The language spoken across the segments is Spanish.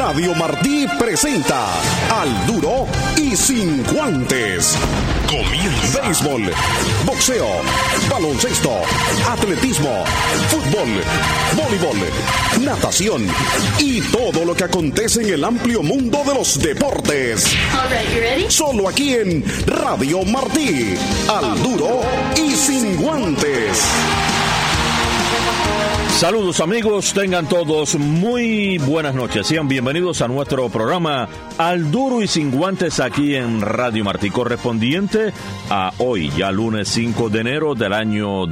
Radio Martí presenta Al Duro y Sin Guantes. Comienza. Béisbol, boxeo, baloncesto, atletismo, fútbol, voleibol, natación y todo lo que acontece en el amplio mundo de los deportes. All right, you ready? Solo aquí en Radio Martí. Al Duro y Sin Guantes. Saludos amigos, tengan todos muy buenas noches. Sean bienvenidos a nuestro programa Al Duro y Sin Guantes aquí en Radio Martí, correspondiente a hoy, ya lunes 5 de enero del año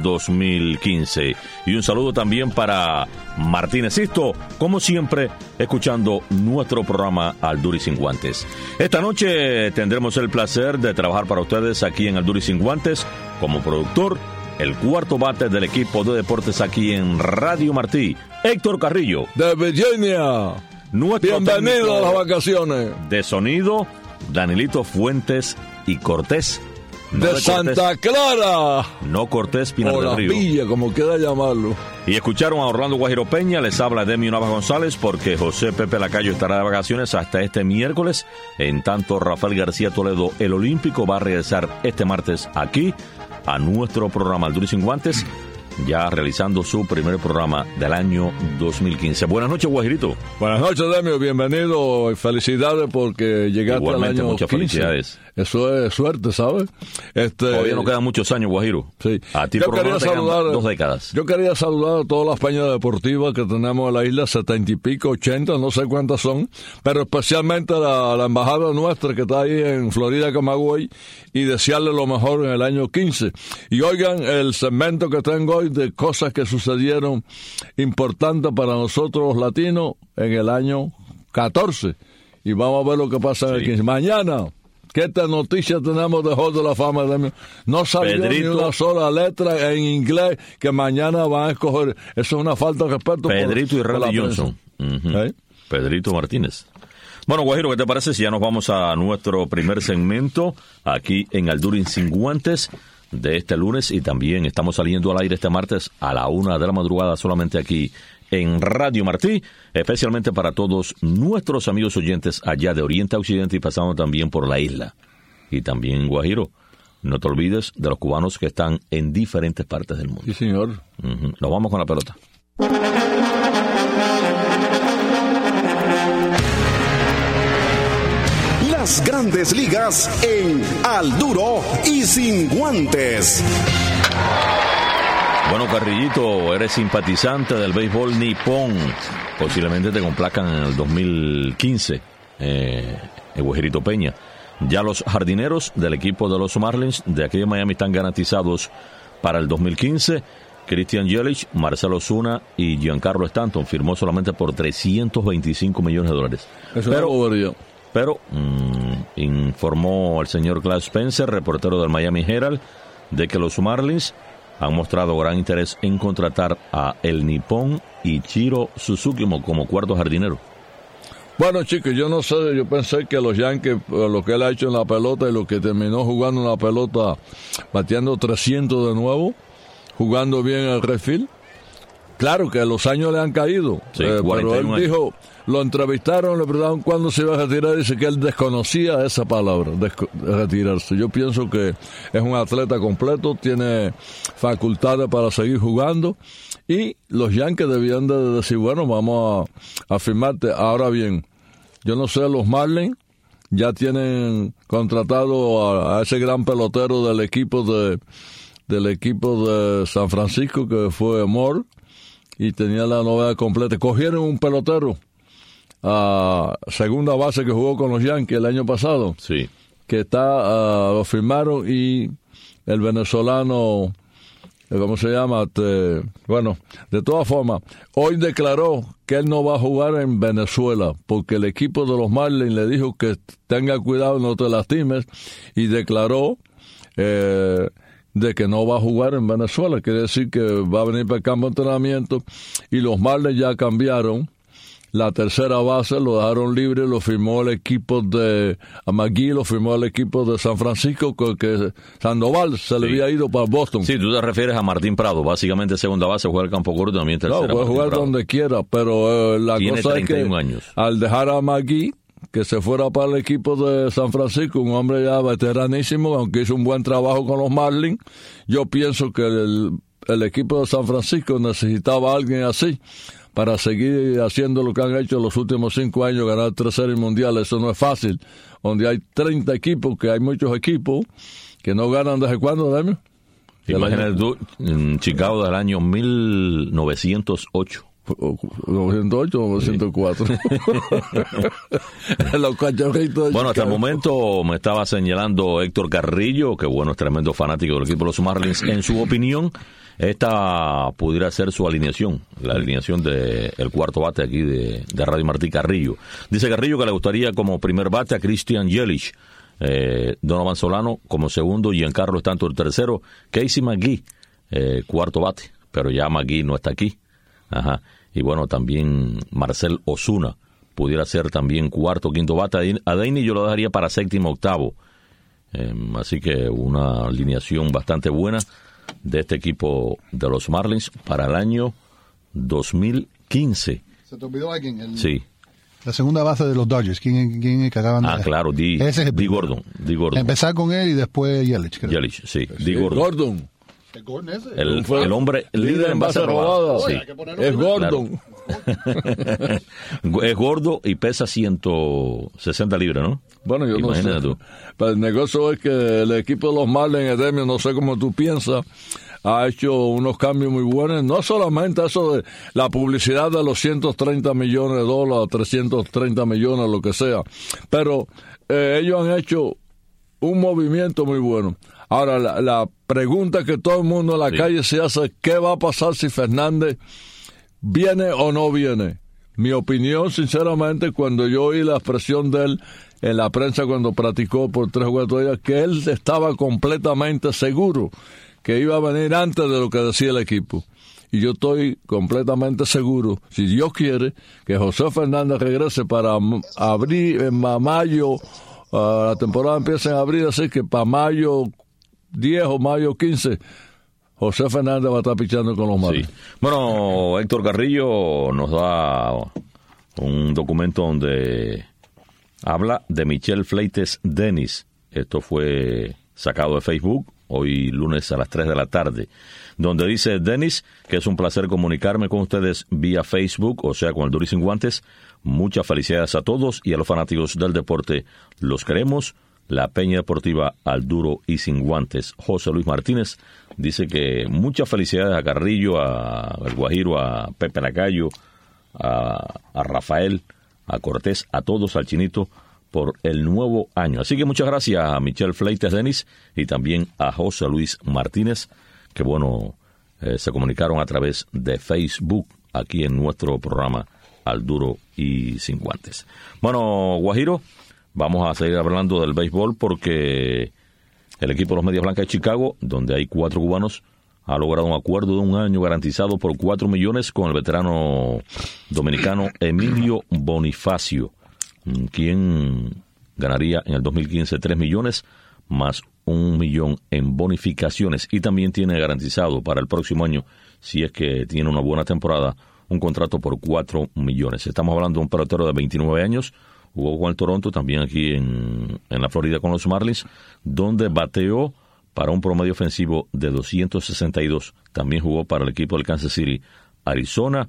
2015. Y un saludo también para Martínez Sisto, como siempre, escuchando nuestro programa Al Duro y Sin Guantes. Esta noche tendremos el placer de trabajar para ustedes aquí en Al Duro y Sin Guantes como productor, el cuarto bate del equipo de deportes aquí en Radio Martí, Héctor Carrillo. De Virginia. Bienvenido a las vacaciones. De sonido, Danilito Fuentes y Cortés. No de Santa Clara. No Cortés, Pinar del Río. Villa, como quiera llamarlo. Y escucharon a Orlando Guajiro Peña, les habla Demio Navas González, porque José Pepe Lacayo estará de vacaciones hasta este miércoles. En tanto, Rafael García Toledo, el olímpico, va a regresar este martes aquí a nuestro programa Al Duro y Sin Guantes, ya realizando su primer programa del año 2015. Buenas noches, Guajirito. Buenas noches, Demio, bienvenido y felicidades porque llegaste igualmente, al año muchas 15. Felicidades. Eso es suerte, ¿sabes? Todavía nos quedan muchos años, Guajiro. Sí. A ti por lo menos te quedan 2 décadas. Yo quería saludar a todas las peñas deportivas que tenemos en la isla, 70 y pico, 80, no sé cuántas son, pero especialmente la embajada nuestra que está ahí en Florida, Camagüey, y desearle lo mejor en el año 15. Y oigan el segmento que tengo hoy de cosas que sucedieron importantes para nosotros los latinos en el año 14. Y vamos a ver lo que pasa en el 15. Mañana, ¿qué noticia tenemos de Hall de la Fama? No salió Pedrito, ni una sola letra en inglés que mañana van a escoger. Eso es una falta de respeto. Pedrito y Randy Johnson. Uh-huh. Pedrito Martínez. Bueno, Guajiro, ¿qué te parece si ya nos vamos a nuestro primer segmento aquí en Al Duro y Sin Guantes de este lunes? Y también estamos saliendo al aire este martes a la 1 de la madrugada solamente aquí en Radio Martí, especialmente para todos nuestros amigos oyentes allá de Oriente a Occidente y pasando también por la isla. Y también, Guajiro, no te olvides de los cubanos que están en diferentes partes del mundo. Sí, señor. Uh-huh. Nos vamos con la pelota. Las Grandes Ligas en Al Duro y Sin Guantes. Bueno, Carrillito, eres simpatizante del béisbol nipón. Posiblemente te complazcan en el 2015, Guajirito Peña. Ya los jardineros del equipo de los Marlins de aquí de Miami están garantizados para el 2015. Christian Yelich, Marcelo Ozuna y Giancarlo Stanton firmó solamente por $325 millones. Eso Pero informó el señor Clay Spencer, reportero del Miami Herald, de que los Marlins han mostrado gran interés en contratar a el nipón Ichiro Suzuki como cuarto jardinero. Bueno, chicos, yo no sé, yo pensé que los Yankees, lo que él ha hecho en la pelota y lo que terminó jugando en la pelota, bateando 300 de nuevo, jugando bien el refill. Claro que los años le han caído, sí, pero él dijo, lo entrevistaron, le preguntaron cuándo se iba a retirar, y dice que él desconocía esa palabra, retirarse. Yo pienso que es un atleta completo, tiene facultades para seguir jugando, y los Yankees debían de decir, bueno, vamos a firmarte. Ahora bien, yo no sé, los Marlins ya tienen contratado a ese gran pelotero del equipo de San Francisco, que fue Moore, y tenía la novedad completa. Cogieron un pelotero a segunda base que jugó con los Yankees el año pasado, sí, que lo firmaron, y el venezolano, ¿cómo se llama? Bueno, de todas formas, hoy declaró que él no va a jugar en Venezuela porque el equipo de los Marlins le dijo que tenga cuidado, no te lastimes, y declaró de que no va a jugar en Venezuela. Quiere decir que va a venir para el campo de entrenamiento, y los Marlins ya cambiaron la tercera base, lo dejaron libre, lo firmó el equipo de McGee, lo firmó el equipo de San Francisco, que Sandoval se le había ido para Boston. Sí, tú te refieres a Martín Prado, básicamente segunda base, juega el campo corto, también tercera. No, puede jugar donde quiera, pero la tiene cosa es que años. Al dejar a McGee, que se fuera para el equipo de San Francisco, un hombre ya veteranísimo, aunque hizo un buen trabajo con los Marlins, yo pienso que el equipo de San Francisco necesitaba a alguien así para seguir haciendo lo que han hecho los últimos 5 años, ganar 3 series mundiales. Eso no es fácil. Donde hay 30 equipos, que hay muchos equipos que no ganan desde cuándo, Demio. Imagínate tú, en Chicago del año 1908. 908 o 904. Los cachorritos. Bueno, hasta el momento me estaba señalando Héctor Carrillo, que bueno, es tremendo fanático del equipo de los Marlins. En su opinión, esta pudiera ser su alineación, la alineación del cuarto bate aquí de Radio Martí. Carrillo. Dice Carrillo que le gustaría como primer bate a Christian Yelich, Donovan Solano como segundo, Giancarlo Stanton tercero, Casey McGee cuarto bate, pero ya McGee no está aquí. Ajá. Y bueno, también Marcel Ozuna pudiera ser también cuarto, quinto bate. A Deiney yo lo dejaría para séptimo, octavo. Así que una alineación bastante buena de este equipo de los Marlins para el año 2015. ¿Se te olvidó alguien? Sí. La segunda base de los Dodgers. ¿Quién es que acaban de...? Claro, Dee Gordon. Empezar con él y después Yelich, creo. Yelich, sí. Dee Gordon. El hombre líder en base robada. Sí. Es Gordon. Claro. Es gordo y pesa 160 libras, ¿no? Bueno, yo imagínate no sé. Pero el negocio es que el equipo de los Marlins, Edemio, no sé cómo tú piensas, ha hecho unos cambios muy buenos. No solamente eso de la publicidad de los $130 millones, 330 millones, lo que sea, pero ellos han hecho un movimiento muy bueno. Ahora, la pregunta que todo el mundo en la calle se hace, ¿qué va a pasar si Fernández viene o no viene? Mi opinión, sinceramente, cuando yo oí la expresión de él en la prensa cuando practicó por 3 o 4 días, que él estaba completamente seguro que iba a venir antes de lo que decía el equipo. Y yo estoy completamente seguro, si Dios quiere, que José Fernández regrese para abril, en mayo, la temporada empieza en abril, así que para mayo 10 o mayo 15, José Fernández va a estar pichando con los Marlins. Sí. Bueno, Héctor Carrillo nos da un documento donde habla de Michelle Fleites Dennis. Esto fue sacado de Facebook hoy lunes a las 3 de la tarde, donde dice Dennis que es un placer comunicarme con ustedes vía Facebook, o sea, con el Duro y Sin Guantes. Muchas felicidades a todos y a los fanáticos del deporte. Los queremos. La Peña Deportiva al Duro y Sin Guantes. José Luis Martínez dice que muchas felicidades a Carrillo, al Guajiro, a Pepe Lacayo, a Rafael, a Cortés, a todos, al Chinito, por el nuevo año. Así que muchas gracias a Michelle Fleites Dennis y también a José Luis Martínez, que bueno, se comunicaron a través de Facebook aquí en nuestro programa Al Duro y Sin Guantes. Bueno, Guajiro, vamos a seguir hablando del béisbol porque el equipo de los Medias Blancas de Chicago, donde hay 4 cubanos, ha logrado un acuerdo de 1 año garantizado por $4 millones con el veterano dominicano Emilio Bonifacio, quien ganaría en el 2015 $3 millones más $1 millón en bonificaciones, y también tiene garantizado para el próximo año, si es que tiene una buena temporada, un contrato por $4 millones. Estamos hablando de un pelotero de 29 años, jugó con el Toronto, también aquí en la Florida con los Marlins, donde bateó para un promedio ofensivo de 262. También jugó para el equipo del Kansas City, Arizona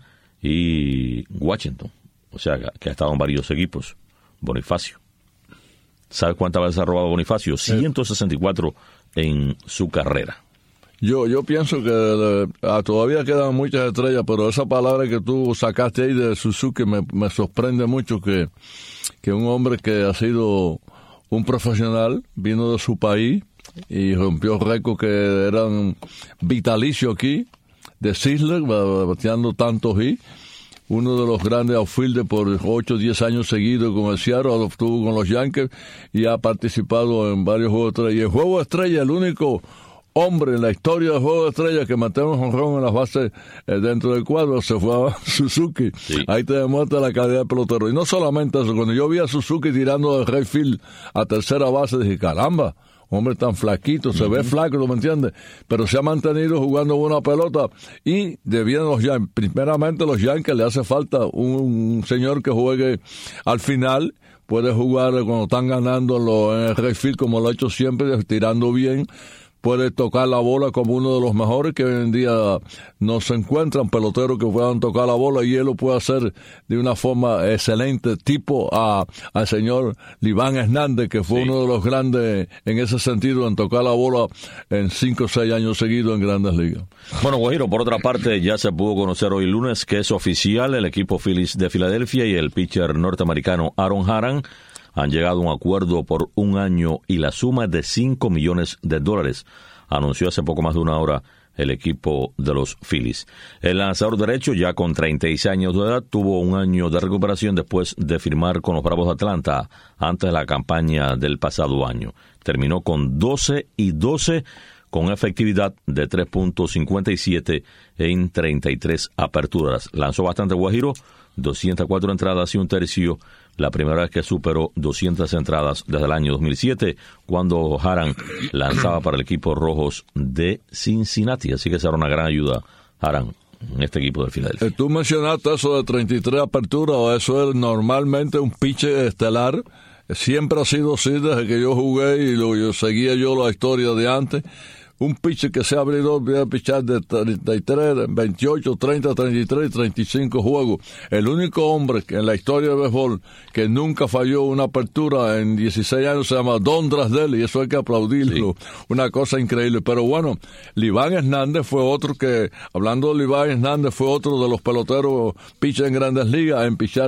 y Washington. O sea, que ha estado en varios equipos. Bonifacio. ¿Sabes cuántas veces ha robado Bonifacio? 164 en su carrera. Yo pienso que todavía quedan muchas estrellas, pero esa palabra que tú sacaste ahí de Suzuki me sorprende mucho, que un hombre que ha sido un profesional, vino de su país y rompió récords que eran vitalicios aquí, de Sisler, bateando tantos hits. Uno de los grandes outfielders por 8 o 10 años seguidos con el Seattle, lo obtuvo con los Yankees y ha participado en varios juegos de estrella. Y el juego de estrella, el único hombre en la historia del juego de estrellas que matemos jonrón en las bases dentro del cuadro se fue a Suzuki. Sí. Ahí te demuestra la calidad del pelotero. Y no solamente eso, cuando yo vi a Suzuki tirando de right field a tercera base, dije, caramba, hombre tan flaquito, se ve flaco, ¿no me entiendes? Pero se ha mantenido jugando buena pelota y debían los Yankees, primeramente los Yankees le hace falta un señor que juegue al final, puede jugar cuando están ganando en el right field como lo ha hecho siempre, tirando bien, puede tocar la bola como uno de los mejores que hoy en día no se encuentran peloteros que puedan tocar la bola y él lo puede hacer de una forma excelente, tipo al señor Liván Hernández, que fue uno de los grandes en ese sentido en tocar la bola en 5 o 6 años seguidos en Grandes Ligas. Bueno, Guajiro, por otra parte, ya se pudo conocer hoy lunes que es oficial el equipo Phillies de Filadelfia y el pitcher norteamericano Aaron Haran han llegado a un acuerdo por 1 año y la suma de $5 millones, anunció hace poco más de una hora el equipo de los Phillies. El lanzador derecho, ya con 36 años de edad, tuvo 1 año de recuperación después de firmar con los Bravos de Atlanta antes de la campaña del pasado año. Terminó con 12-12 con efectividad de 3.57 en 33 aperturas. Lanzó bastante, Guajiro, 204 entradas y 1/3, la primera vez que superó 200 entradas desde el año 2007, cuando Haran lanzaba para el equipo Rojos de Cincinnati. Así que será una gran ayuda, Haran, en este equipo de Filadelfia. Tú mencionaste eso de 33 aperturas, eso es normalmente un pitcher estelar. Siempre ha sido así desde que yo jugué y seguía yo la historia de antes. Un pitcher que sea abridor debe pichar de 33, 28, 30, 33 y 35 juegos. El único hombre en la historia de béisbol que nunca falló una apertura en 16 años se llama Don Drasdale, y eso hay que aplaudirlo. Sí. Una cosa increíble. Pero bueno, Liván Hernández fue otro que, hablando de Liván Hernández, fue otro de los peloteros pitchers en Grandes Ligas en pichar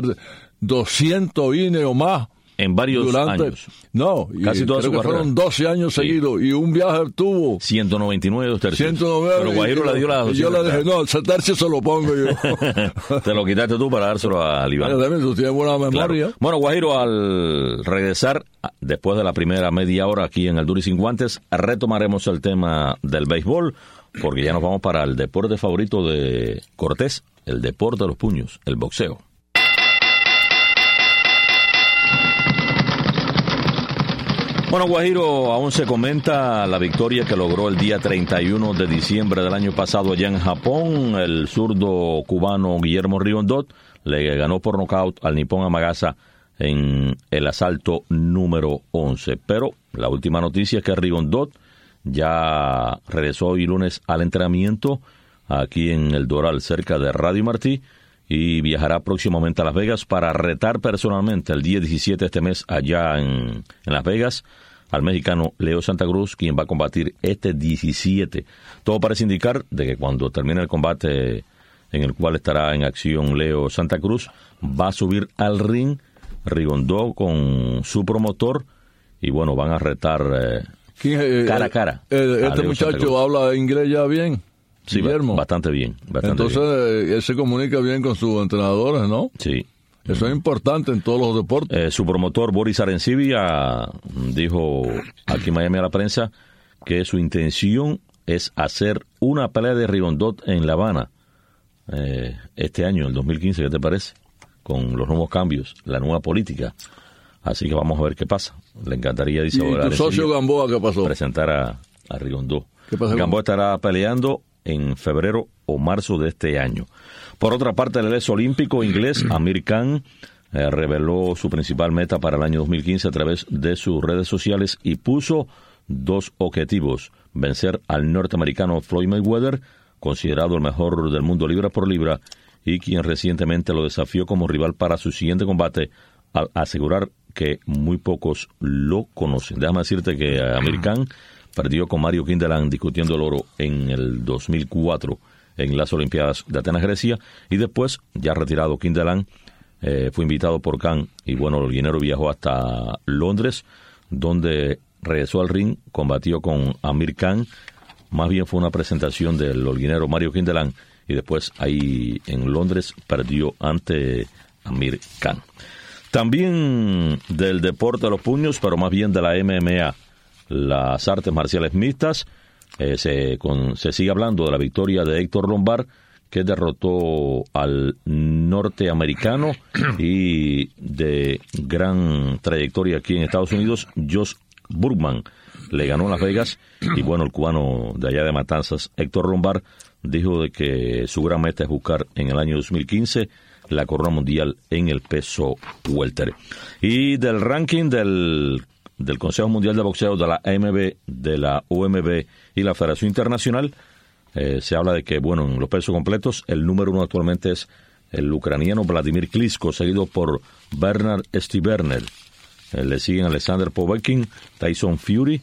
200 innings o más. En varios años. No, casi toda su carrera. Fueron 12 años seguidos y un viaje tuvo 199 2/3. 109. Pero Guajiro le dio la 200. Yo le dije, no, el 70 se lo pongo yo. Te lo quitaste tú para dárselo a Liván. Tú tienes buena memoria. Claro. Bueno, Guajiro, al regresar, después de la primera media hora aquí en Al Duro y Sin Guantes, retomaremos el tema del béisbol, porque ya nos vamos para el deporte favorito de Cortés, el deporte de los puños, el boxeo. Bueno, Guajiro, aún se comenta la victoria que logró el día 31 de diciembre del año pasado allá en Japón. El zurdo cubano Guillermo Rigondot le ganó por nocaut al nipón Amagasa en el asalto número 11. Pero la última noticia es que Rigondot ya regresó hoy lunes al entrenamiento aquí en el Doral, cerca de Radio Martí, y viajará próximamente a Las Vegas para retar personalmente el día 17 de este mes allá en Las Vegas al mexicano Leo Santa Cruz, quien va a combatir este 17. Todo parece indicar de que cuando termine el combate en el cual estará en acción Leo Santa Cruz, va a subir al ring Rigondó con su promotor y bueno, van a retar cara a cara. Este muchacho habla inglés ya bien. Sí, Guillermo. Bastante bien. Entonces, él se comunica bien con sus entrenadores, ¿no? Sí. Eso es importante en todos los deportes. Su promotor, Boris Arencibia, dijo aquí en Miami a la prensa que su intención es hacer una pelea de Rigondot en La Habana este año, en el 2015, ¿qué te parece? Con los nuevos cambios, la nueva política. Así que vamos a ver qué pasa. Le encantaría, dice ¿Y tu socio Gamboa qué pasó? Presentar a Rigondot. ¿Qué pasa? Gamboa estará peleando en febrero o marzo de este año. Por otra parte, el ex olímpico inglés Amir Khan reveló su principal meta para el año 2015 a través de sus redes sociales y puso 2 objetivos: vencer al norteamericano Floyd Mayweather, considerado el mejor del mundo libra por libra, y quien recientemente lo desafió como rival para su siguiente combate, al asegurar que muy pocos lo conocen. Déjame decirte que Amir Khan perdió con Mario Kindelan discutiendo el oro en el 2004 en las Olimpiadas de Atenas, Grecia, y después, ya retirado Kindelan, fue invitado por Khan, y bueno, el holguinero viajó hasta Londres, donde regresó al ring, combatió con Amir Khan. Más bien fue una presentación del holguinero Mario Kindelan, y después ahí en Londres perdió ante Amir Khan. También del deporte de los puños, pero más bien de la MMA, las artes marciales mixtas, se sigue hablando de la victoria de Héctor Lombard, que derrotó al norteamericano y de gran trayectoria aquí en Estados Unidos, Josh Burkman. Le ganó en Las Vegas y bueno, el cubano de allá de Matanzas, Héctor Lombard, dijo de que su gran meta es buscar en el año 2015 la corona mundial en el peso welter. Y del ranking del Consejo Mundial de Boxeo, de la AMB, de la OMB y la Federación Internacional, se habla de que, bueno, en los pesos completos, el número 1 actualmente es el ucraniano Vladimir Klitschko, seguido por Bernard Stiverner. Le siguen Alexander Povetkin, Tyson Fury,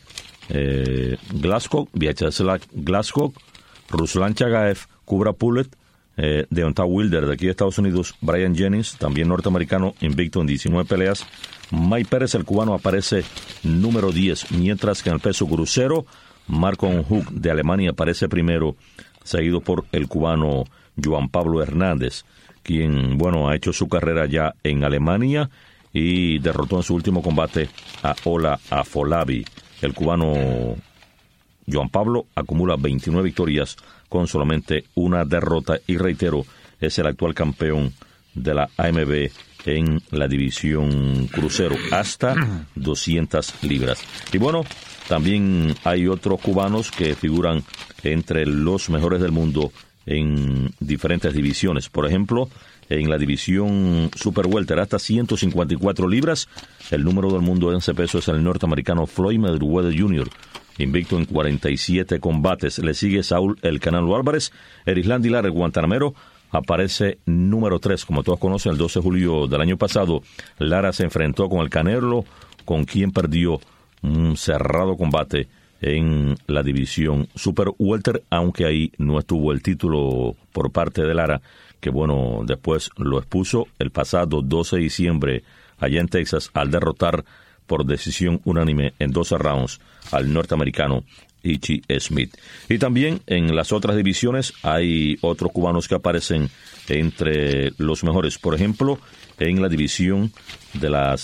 Vyacheslav Glasgow, Ruslan Chagaev, Kubra Pullett, Deontay Wilder de aquí de Estados Unidos, Brian Jennings, también norteamericano, invicto en 19 peleas. Mike Pérez, el cubano, aparece número 10, mientras que en el peso crucero, Marcon Huck de Alemania aparece primero, seguido por el cubano Juan Pablo Hernández, quien, bueno, ha hecho su carrera ya en Alemania y derrotó en su último combate a Ola Afolabi. El cubano Juan Pablo acumula 29 victorias con solamente una derrota y, reitero, es el actual campeón de la AMB en la división crucero, hasta 200 libras. Y bueno, también hay otros cubanos que figuran entre los mejores del mundo en diferentes divisiones. Por ejemplo, en la división Super Welter hasta 154 libras, el número del mundo en ese peso es el norteamericano Floyd Mayweather Jr., invicto en 47 combates. Le sigue Saúl El Canelo Álvarez. Erislandy Lara, el guantanamero, aparece número 3. Como todos conocen, el 12 de julio del año pasado, Lara se enfrentó con el Canelo, con quien perdió un cerrado combate en la división Super Welter, aunque ahí no estuvo el título por parte de Lara, que bueno, después lo expuso el pasado 12 de diciembre allá en Texas al derrotar por decisión unánime en 12 rounds al norteamericano Ichi Smith. Y también en las otras divisiones hay otros cubanos que aparecen entre los mejores. Por ejemplo, en la división de las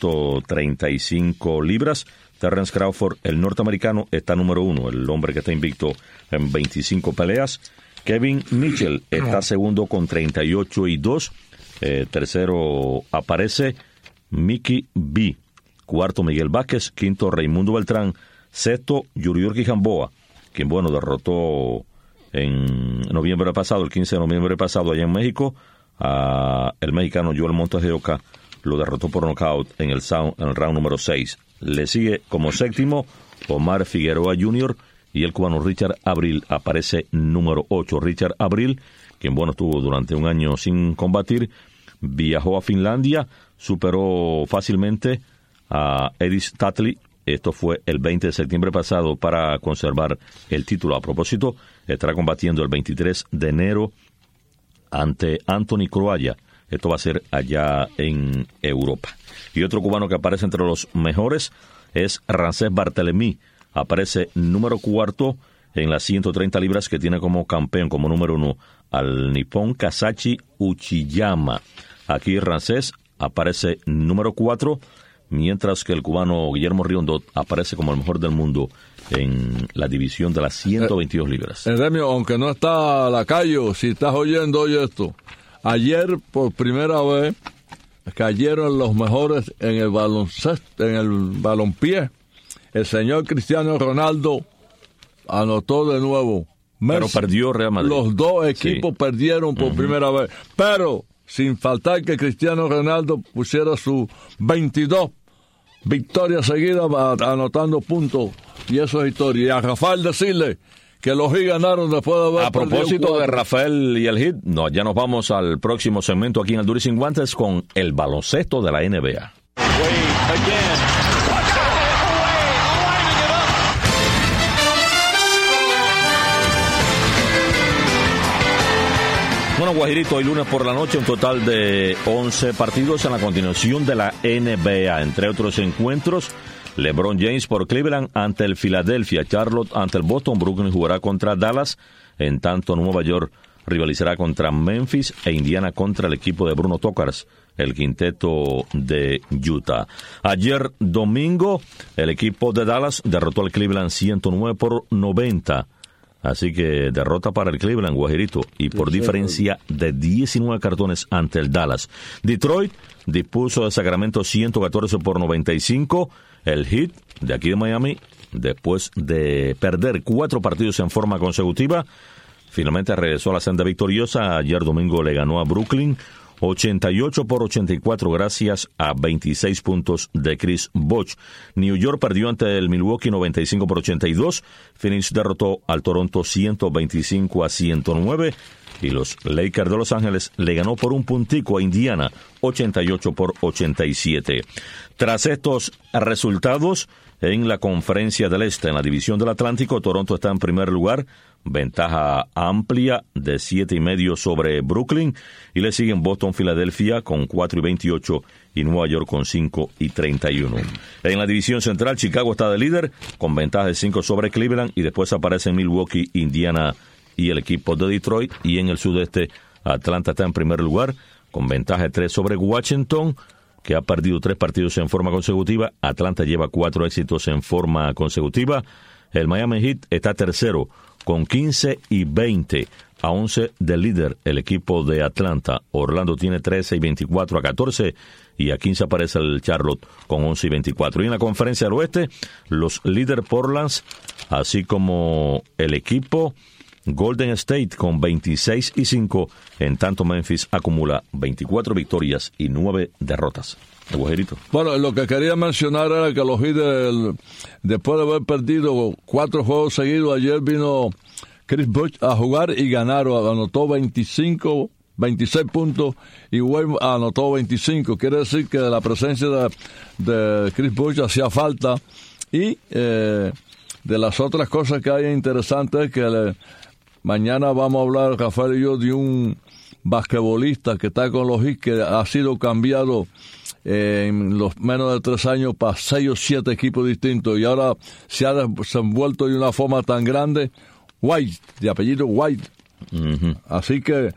135 libras, Terrence Crawford, el norteamericano, está número 1, el hombre que está invicto en 25 peleas. Kevin Mitchell está segundo con 38-2. Tercero aparece Mickey B. Cuarto, Miguel Vázquez. Quinto, Raimundo Beltrán. Sexto, Yuriorki Gamboa, quien, bueno, derrotó en noviembre pasado, el 15 de noviembre pasado, allá en México, a el mexicano Joel Montes de Oca. Lo derrotó por nocaut en el round número 6. Le sigue como séptimo Omar Figueroa Jr. y el cubano Richard Abril aparece número 8. Richard Abril, quien, bueno, estuvo durante un año sin combatir, viajó a Finlandia, superó fácilmente a Edis Tatley. Esto fue el 20 de septiembre pasado para conservar el título. A propósito, estará combatiendo el 23 de enero ante Anthony Croalla. Esto va a ser allá en Europa. Y otro cubano que aparece entre los mejores es Ramsés Barthélemy. Aparece número 4 en las 130 libras, que tiene como campeón, como número 1, al nipón Kasachi Uchiyama. Aquí Ramsés aparece número 4, mientras que el cubano Guillermo Riondo aparece como el mejor del mundo en la división de las 122 libras. Remio, aunque no está Lacayo, si estás oyendo, oye esto. Ayer, por primera vez, cayeron los mejores en el baloncesto, en el balompié. El señor Cristiano Ronaldo anotó de nuevo. Pero perdió Real Madrid. Los dos equipos perdieron por primera vez. Pero sin faltar que Cristiano Ronaldo pusiera sus 22 victorias seguidas anotando puntos. Y eso es historia. Y a Rafael decirle que los Heat ganaron después de haber A propósito de Rafael y el Heat, no, ya nos vamos al próximo segmento aquí en el Duro y Sin Guantes con el baloncesto de la NBA. Bueno, Guajirito, hoy lunes por la noche, un total de 11 partidos en la continuación de la NBA. Entre otros encuentros, LeBron James por Cleveland ante el Philadelphia, Charlotte ante el Boston, Brooklyn jugará contra Dallas, en tanto Nueva York rivalizará contra Memphis e Indiana contra el equipo de Bruno Tokars. el quinteto de Utah. Ayer domingo, el equipo de Dallas derrotó al Cleveland 109-90. Así que derrota para el Cleveland, Guajirito, y por diferencia de 19 cartones ante el Dallas. Detroit dispuso de Sacramento 114-95. El Heat de aquí de Miami, después de perder 4 partidos en forma consecutiva, finalmente regresó a la senda victoriosa. Ayer domingo le ganó a Brooklyn 88-84 gracias a 26 puntos de Chris Bosh. New York perdió ante el Milwaukee 95-82. Phoenix derrotó al Toronto 125-109. Y los Lakers de Los Ángeles le ganó por un puntico a Indiana 88-87. Tras estos resultados, en la Conferencia del Este, en la División del Atlántico, Toronto está en primer lugar, ventaja amplia de 7.5 sobre Brooklyn, y le siguen Boston, Filadelfia con 4-28 y Nueva York con 5-31. En la División Central, Chicago está de líder con ventaja de 5 sobre Cleveland, y después aparecen Milwaukee, Indiana y el equipo de Detroit, y en el sudeste, Atlanta está en primer lugar con ventaja de 3 sobre Washington, que ha perdido 3 partidos en forma consecutiva. Atlanta lleva 4 éxitos en forma consecutiva. El Miami Heat está tercero con 15-20 a 11 del líder, el equipo de Atlanta. Orlando tiene 13-24 a 14, y a 15 aparece el Charlotte con 11-24. Y en la Conferencia del Oeste, los líder Portland, así como el equipo Golden State con 26-5, en tanto Memphis acumula 24 victorias y 9 derrotas. Bueno, lo que quería mencionar era que los Heat, después de haber perdido 4 juegos seguidos, ayer vino Chris Bosh a jugar y ganaron. Anotó 26 puntos y Wade anotó 25. Quiere decir que la presencia de Chris Bosh hacía falta. Y de las otras cosas que hay interesantes es que mañana vamos a hablar, Rafael y yo, de un basquetbolista que está con los Heat, que ha sido cambiado en los menos de 3 años para 6 o 7 equipos distintos, y ahora se ha desenvuelto de una forma tan grande. White, de apellido White. Uh-huh. Así que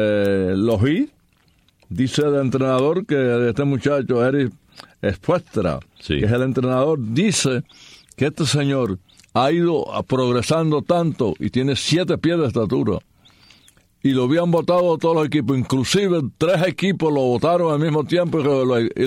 los Heat, dice el entrenador, que este muchacho, Eric Spoelstra, sí, que es el entrenador, dice que este señor ha ido progresando tanto y tiene 7 pies de estatura. Y lo habían votado todos los equipos, inclusive 3 equipos lo votaron al mismo tiempo, y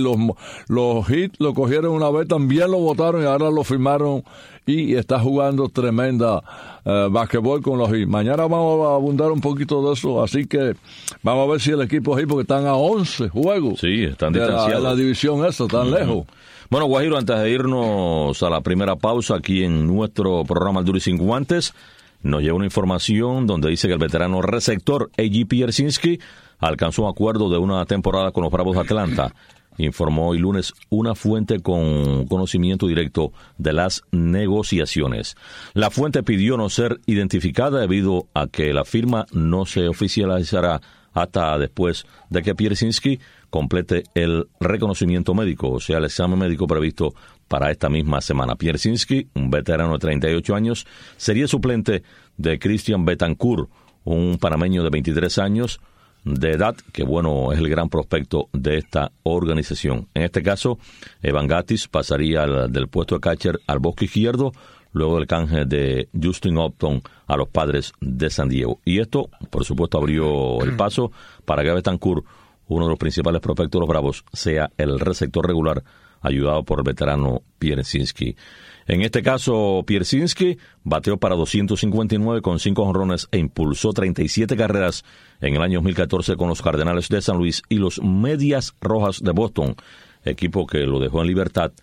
los Heat lo cogieron una vez, también lo votaron y ahora lo firmaron, y está jugando tremenda basquetbol con los Heat. Mañana vamos a abundar un poquito de eso, así que vamos a ver si el equipo Heat, porque están a 11 juegos. Sí, están distanciados. La división esa, tan lejos. Bueno, Guajiro, antes de irnos a la primera pausa aquí en nuestro programa Al Duro y Sin Guantes, nos llega una información donde dice que el veterano receptor A.J. Pierzynski alcanzó un acuerdo de una temporada con los Bravos de Atlanta. Informó hoy lunes una fuente con conocimiento directo de las negociaciones. La fuente pidió no ser identificada debido a que la firma no se oficializará hasta después de que Pierzynski complete el reconocimiento médico, o sea, el examen médico previsto para esta misma semana. Pierzynski, un veterano de 38 años, sería suplente de Christian Betancourt, un panameño de 23 años de edad, que bueno, es el gran prospecto de esta organización. En este caso, Evan Gattis pasaría del puesto de catcher al bosque izquierdo, luego del canje de Justin Upton a los Padres de San Diego. Y esto, por supuesto, abrió el paso para que Betancourt, uno de los principales prospectos de los Bravos, sea el receptor regular, ayudado por el veterano Pierzynski. En este caso, Pierzynski bateó para 259 con 5 jonrones e impulsó 37 carreras en el año 2014 con los Cardenales de San Luis y los Medias Rojas de Boston, equipo que lo dejó en libertad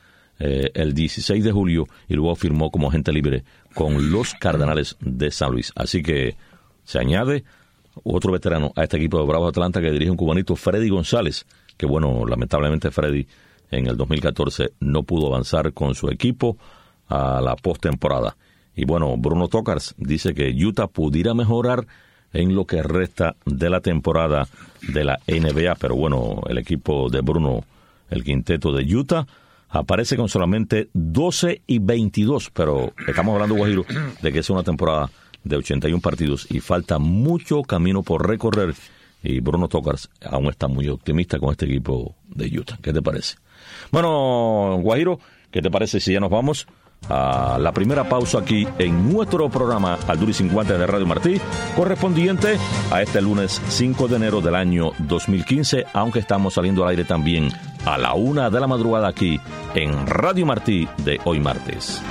el 16 de julio y luego firmó como agente libre con los Cardenales de San Luis. Así que se añade otro veterano a este equipo de Bravos de Atlanta que dirige un cubanito, Freddy González, que bueno, lamentablemente Freddy en el 2014 no pudo avanzar con su equipo a la postemporada. Y bueno, Bruno Tokars dice que Utah pudiera mejorar en lo que resta de la temporada de la NBA, pero bueno, el equipo de Bruno, el quinteto de Utah, aparece con solamente 12-22, pero estamos hablando, Guajiro, de que es una temporada de 81 partidos y falta mucho camino por recorrer y Bruno Tokars aún está muy optimista con este equipo de Utah. ¿Qué te parece? Bueno, Guajiro, ¿qué te parece si ya nos vamos a la primera pausa aquí en nuestro programa Al Duro y Sin Guantes de Radio Martí, correspondiente a este lunes 5 de enero del año 2015, aunque estamos saliendo al aire también a la 1 de la madrugada aquí en Radio Martí de hoy martes.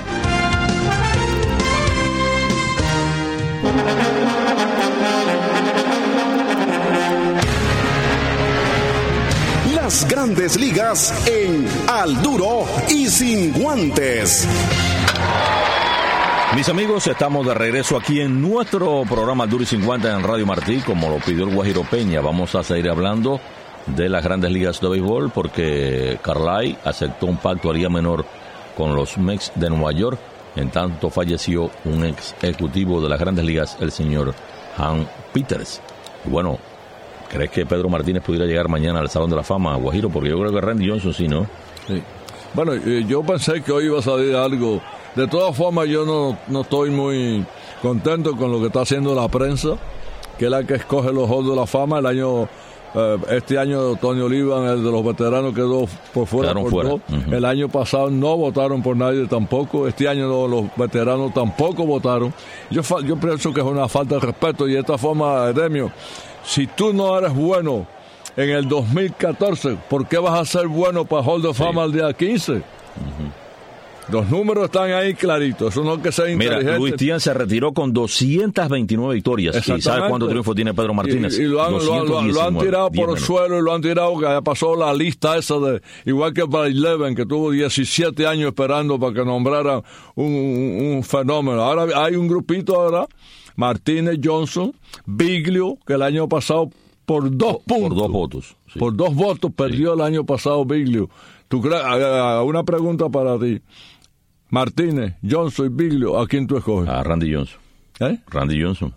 Las Grandes Ligas en Al Duro y Sin Guantes. Mis amigos, estamos de regreso aquí en nuestro programa Al Duro y Sin Guantes en Radio Martí. Como lo pidió el Guajiro Peña, vamos a seguir hablando de las Grandes Ligas de béisbol porque Carlisle aceptó un pacto a liga menor con los Mets de Nueva York. En tanto falleció un ex ejecutivo de las Grandes Ligas, el señor Hank Peters. Y bueno, ¿crees que Pedro Martínez pudiera llegar mañana al Salón de la Fama, Guajiro? Porque yo creo que Randy Johnson sí, ¿no? Sí. Bueno, yo pensé que hoy iba a salir algo. De todas formas, yo no estoy muy contento con lo que está haciendo la prensa, que es la que escoge los Halls de la Fama. Este año Tony Oliva, el de los veteranos, quedó por fuera. Dos. Uh-huh. El año pasado no votaron por nadie tampoco. Este año los veteranos tampoco votaron. Yo pienso que es una falta de respeto, y de esta forma, Edemio, si tú no eres bueno en el 2014, ¿por qué vas a ser bueno para Hall de Fama el día 15? Uh-huh. Los números están ahí claritos, eso no es que sea inteligente. Mira, Luis Tiant se retiró con 229 victorias. ¿Y sabes cuántos triunfos tiene Pedro Martínez? Y lo han tirado por el suelo, y lo han tirado, que ya pasó la lista esa de, igual que para Eleven, que tuvo 17 años esperando para que nombraran un fenómeno. Ahora hay un grupito ahora, Martínez, Johnson, Biglio, que el año pasado por 2 puntos. Por 2 votos. Sí. Por 2 votos perdió el año pasado Biglio. Una pregunta para ti. Martínez, Johnson y Biglio, ¿a quién tú escoges? A Randy Johnson. Randy Johnson.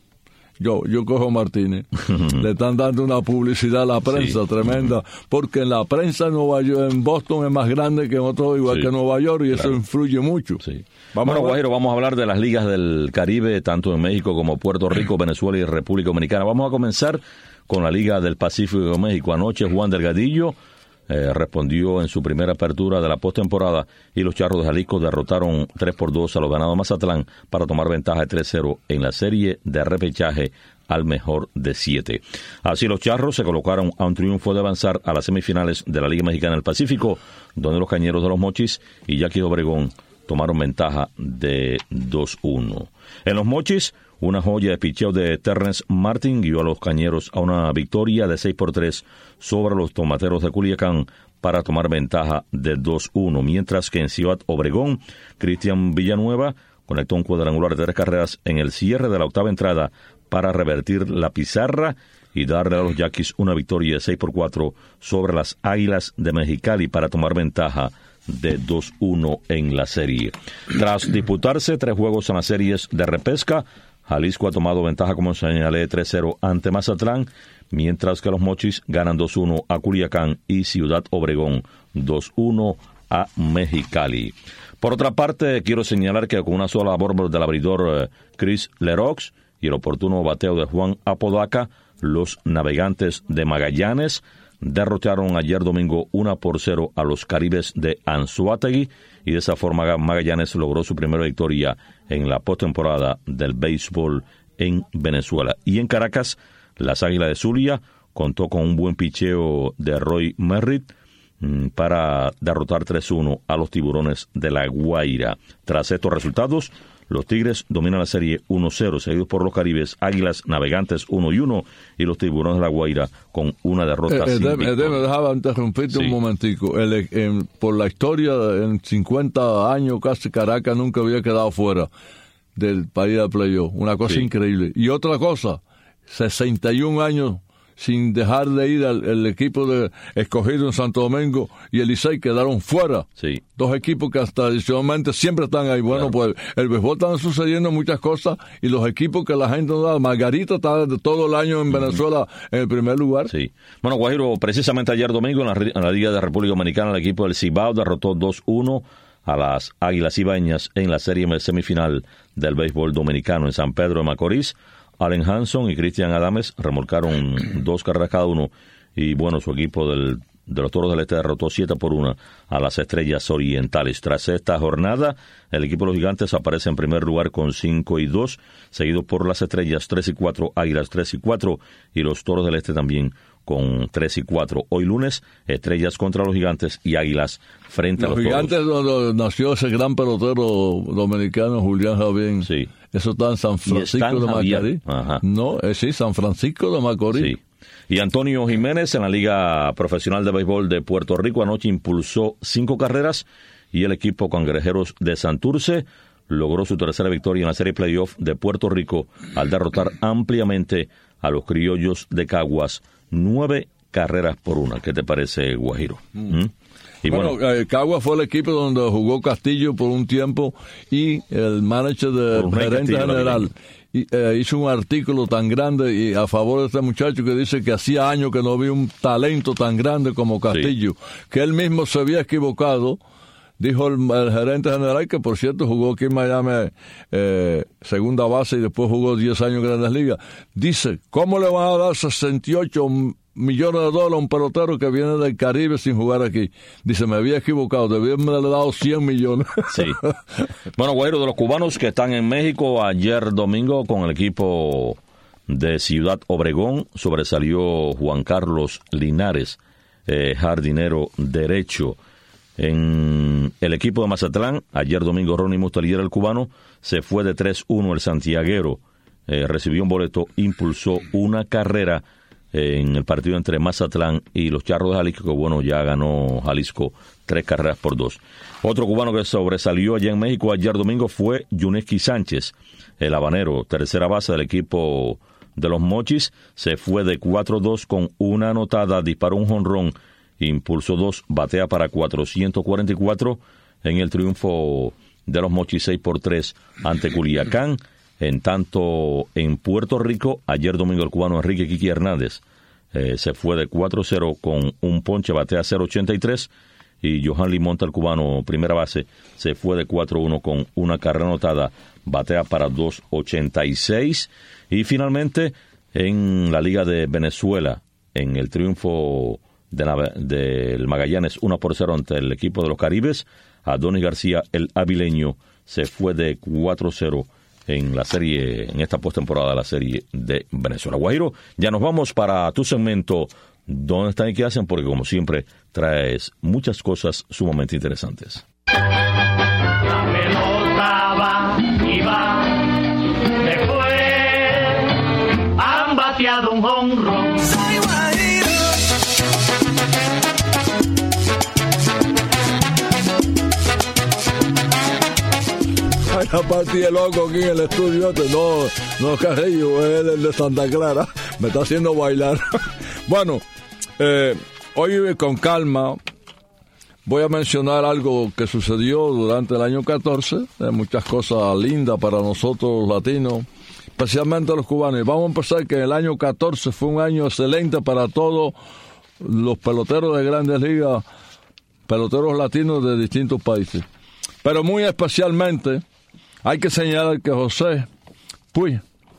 Yo cojo Martínez. Le están dando una publicidad a la prensa tremenda, porque en la prensa en Boston es más grande que en otro, igual que en Nueva York, y eso influye mucho. Sí. Guajiro, vamos a hablar de las ligas del Caribe, tanto en México como Puerto Rico, Venezuela y República Dominicana. Vamos a comenzar con la Liga del Pacífico de México. Anoche Juan Delgadillo respondió en su primera apertura de la postemporada, y los Charros de Jalisco derrotaron 3-2 a los Venados de Mazatlán para tomar ventaja de 3-0 en la serie de repechaje al mejor de 7. Así los Charros se colocaron a un triunfo de avanzar a las semifinales de la Liga Mexicana del Pacífico, donde los Cañeros de los Mochis y Yaquis Obregón tomaron ventaja de 2-1. En los Mochis, una joya de picheo de Terrence Martin guió a los Cañeros a una victoria de 6-3 sobre los Tomateros de Culiacán para tomar ventaja de 2-1, mientras que en Ciudad Obregón, Cristian Villanueva conectó un cuadrangular de 3 carreras en el cierre de la octava entrada para revertir la pizarra y darle a los Yaquis una victoria de 6-4 sobre las Águilas de Mexicali para tomar ventaja de 2-1 en la serie. Tras disputarse 3 juegos en las series de repesca, Jalisco ha tomado ventaja, como señalé, 3-0 ante Mazatlán, mientras que los Mochis ganan 2-1 a Culiacán y Ciudad Obregón 2-1 a Mexicali. Por otra parte, quiero señalar que con una sola labor del abridor Chris Lerox y el oportuno bateo de Juan Apodaca, los Navegantes de Magallanes derrotaron ayer domingo 1-0 a los Caribes de Anzoátegui, y de esa forma Magallanes logró su primera victoria en la postemporada del béisbol en Venezuela. Y en Caracas, las Águilas de Zulia contó con un buen picheo de Roy Merritt para derrotar 3-1 a los Tiburones de La Guaira. Tras estos resultados, los Tigres dominan la serie 1-0, seguidos por los Caribes, Águilas, Navegantes 1-1 y los Tiburones de La Guaira con una derrota sin victoria. Me dejaba interrumpirte un momentico. Por la historia, en 50 años casi, Caracas nunca había quedado fuera del país de playoff. Una cosa increíble. Y otra cosa, 61 años sin dejar de ir al equipo de escogido en Santo Domingo y el Licey quedaron fuera. Sí. 2 equipos que hasta tradicionalmente siempre están ahí. Bueno, pues el béisbol están sucediendo muchas cosas, y los equipos que la gente no da. Margarita está todo el año en Venezuela en el primer lugar. Sí. Bueno, Guajiro, precisamente ayer domingo en la Liga de República Dominicana, el equipo del Cibao derrotó 2-1 a las Águilas Ibaeñas en la serie semifinal del béisbol dominicano en San Pedro de Macorís. Allen Hanson y Christian Adames remolcaron 2 carreras cada uno, y bueno, su equipo de los Toros del Este derrotó 7-1 a las Estrellas Orientales. Tras esta jornada, el equipo de los Gigantes aparece en primer lugar con 5-2, seguido por las Estrellas 3-4, Águilas 3-4 y los Toros del Este también con 3-4. Hoy lunes, Estrellas contra los Gigantes y Águilas frente a los Gigantes. Toros. Donde nació ese gran pelotero dominicano, Julián Javier. Sí. Eso está en San Francisco de Macorís. No, sí, San Francisco de Macorís. Sí. Y Antonio Jiménez en la Liga Profesional de Béisbol de Puerto Rico anoche impulsó 5 carreras y el equipo Cangrejeros de Santurce logró su tercera victoria en la serie playoff de Puerto Rico al derrotar ampliamente a los Criollos de Caguas 9-1. ¿Qué te parece, Guajiro? Y bueno, Caguas fue el equipo donde jugó Castillo por un tiempo y el manager de gerente general hizo un artículo tan grande y a favor de este muchacho que dice que hacía años que no había un talento tan grande como Castillo, que él mismo se había equivocado. Dijo el gerente general, que por cierto jugó aquí en Miami segunda base y después jugó 10 años en Grandes Ligas. Dice, ¿cómo le van a dar 68 millones de dólares a un pelotero que viene del Caribe sin jugar aquí? Dice, me había equivocado, debía haberle dado 100 millones. Sí. Bueno, Guairo, de los cubanos que están en México, ayer domingo con el equipo de Ciudad Obregón sobresalió Juan Carlos Linares, jardinero derecho. En el equipo de Mazatlán, ayer domingo Ronnie Mustellier, el cubano, se fue de 3-1, el santiaguero recibió un boleto, impulsó una carrera en el partido entre Mazatlán y los Charros de Jalisco, que bueno, ya ganó Jalisco 3-2. Otro cubano que sobresalió allá en México ayer domingo fue Yuneski Sánchez, el habanero, tercera base del equipo de los Mochis, se fue de 4-2 con una anotada, disparó un jonrón, impulsó 2, batea para 444 en el triunfo de los Mochis 6-3 ante Culiacán. En tanto, en Puerto Rico, ayer domingo el cubano Enrique Quiqui Hernández se fue de 4-0 con un ponche, batea 0.83, y Johan Limonta, el cubano primera base, se fue de 4-1 con una carrera anotada, batea para 2.86. Y finalmente, en la Liga de Venezuela, en el triunfo del Magallanes 1-0 ante el equipo de los Caribes, Adonis García, el avileño, se fue de 4-0 en la serie, en esta postemporada de la serie de Venezuela. Guajiro, ya nos vamos para tu segmento ¿Dónde están y qué hacen? Porque como siempre traes muchas cosas sumamente interesantes. La pelota va y va, después han bateado un jonrón. Hay una partida de loco aquí en el estudio. No Carrillo, es el de Santa Clara. Me está haciendo bailar. Bueno, hoy con calma voy a mencionar algo que sucedió durante el año 14. Muchas cosas lindas para nosotros los latinos, especialmente los cubanos. Y vamos a empezar que el año 14 fue un año excelente para todos los peloteros de Grandes Ligas, peloteros latinos de distintos países. Pero muy especialmente hay que señalar que José Puig,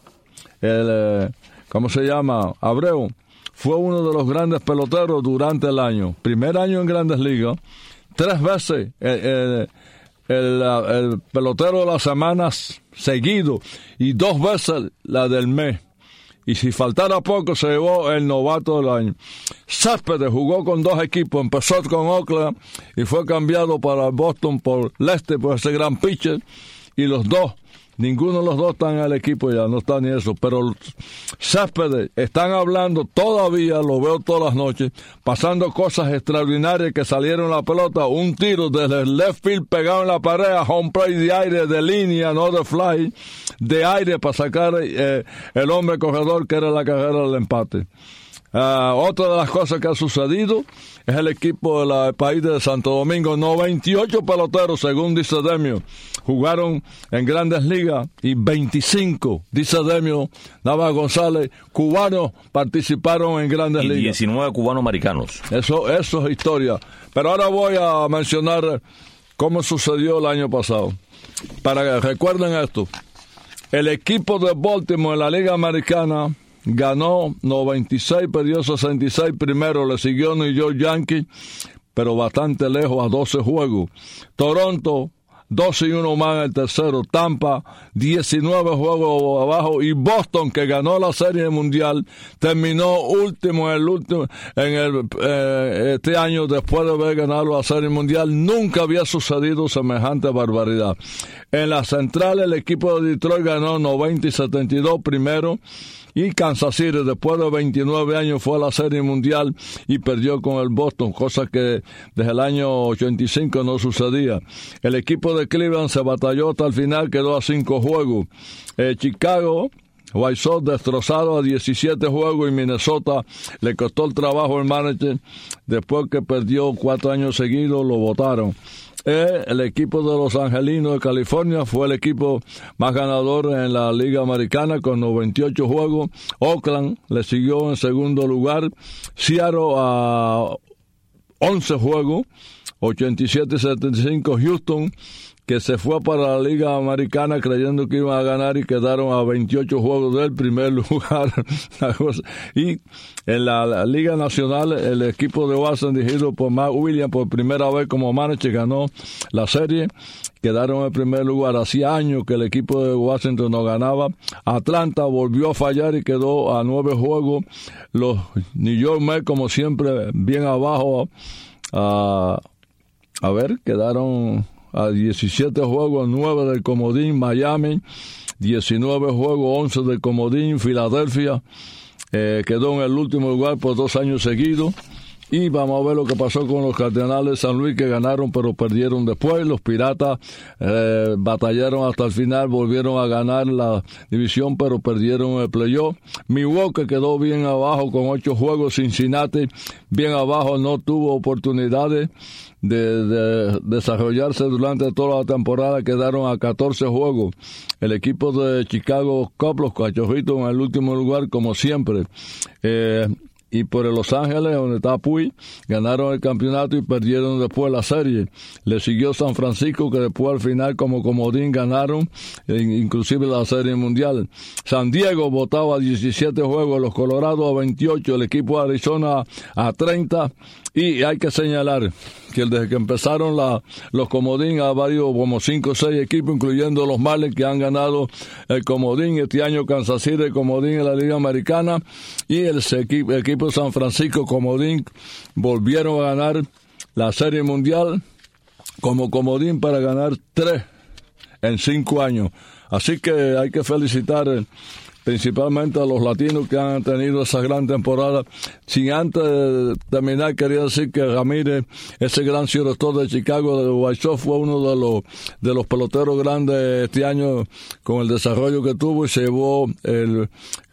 ¿cómo se llama? Abreu, fue uno de los grandes peloteros durante el año. Primer año en Grandes Ligas, 3 veces el pelotero de las semanas seguido y 2 veces la del mes. Y si faltara poco, se llevó el novato del año. Céspedes jugó con 2 equipos, empezó con Oakland y fue cambiado para Boston por Lester, por ese gran pitcher, y los dos, ninguno de los dos están en el equipo ya, no está ni eso, pero Céspedes están hablando todavía, lo veo todas las noches, pasando cosas extraordinarias que salieron la pelota, un tiro desde el left field pegado en la pared, home plate de aire, de línea, no de fly, de aire para sacar el hombre corredor que era la carrera del empate. Otra de las cosas que ha sucedido es el equipo del país de Santo Domingo. 98 peloteros, según dice Demio, jugaron en Grandes Ligas y 25, dice Demio Navas González, cubanos participaron en Grandes Ligas. Y 19 cubanos americanos. Eso es historia. Pero ahora voy a mencionar cómo sucedió el año pasado. Para que recuerden esto. El equipo de Baltimore en la Liga Americana ganó 96, perdió 66. Primero le siguió New York Yankees, pero bastante lejos, a 12 juegos. Toronto, 12-1 más en el tercero. Tampa, 19 juegos abajo. Y Boston, que ganó la Serie Mundial, terminó último este año después de haber ganado la Serie Mundial. Nunca había sucedido semejante barbaridad. En la central, el equipo de Detroit ganó 90-72 primero. Y Kansas City, después de 29 años, fue a la Serie Mundial y perdió con el Boston, cosa que desde el año 85 no sucedía. El equipo de Cleveland se batalló hasta el final, quedó a 5 juegos. Chicago, White Sox destrozado a 17 juegos, y Minnesota le costó el trabajo al manager. Después que perdió 4 años seguidos, lo votaron. El equipo de los Angelinos de California fue el equipo más ganador en la Liga Americana con 98 juegos. Oakland le siguió en segundo lugar. Seattle a 11 juegos, 87-75. Houston, que se fue para la Liga Americana creyendo que iban a ganar, y quedaron a 28 juegos del primer lugar. Y en la Liga Nacional, el equipo de Washington, dirigido por Mark Williams, por primera vez como manager, ganó la serie. Quedaron en primer lugar. Hacía años que el equipo de Washington no ganaba. Atlanta volvió a fallar y quedó a 9 juegos. Los New York Mets, como siempre, bien abajo. Quedaron a 17 juegos, 9 del comodín. Miami, 19 juegos, 11 del comodín. Filadelfia quedó en el último lugar por 2 años seguidos. Y vamos a ver lo que pasó con los Cardenales de San Luis, que ganaron pero perdieron después. Los Piratas batallaron hasta el final, volvieron a ganar la división pero perdieron el playoff. Milwaukee quedó bien abajo con 8 juegos. Cincinnati bien abajo, no tuvo oportunidades de desarrollarse durante toda la temporada, quedaron a 14 juegos. El equipo de Chicago Cubs, los Cachorritos, en el último lugar como siempre. Y por Los Ángeles, donde está Puig, ganaron el campeonato y perdieron después la serie. Le siguió San Francisco, que después al final como comodín ganaron, inclusive la Serie Mundial. San Diego votaba a 17 juegos, los Colorados a 28, el equipo de Arizona a 30. Y hay que señalar que desde que empezaron los comodín, ha varios como 5 o 6 equipos, incluyendo los Marlins, que han ganado el comodín. Este año Kansas City, el comodín en la Liga Americana, y el equipo de San Francisco, comodín, volvieron a ganar la Serie Mundial como comodín para ganar 3 en 5 años. Así que hay que felicitar principalmente a los latinos que han tenido esa gran temporada. Sin antes de terminar, quería decir que Ramírez, ese gran director de Chicago, de White Sox, fue uno de los peloteros grandes este año con el desarrollo que tuvo, y se llevó el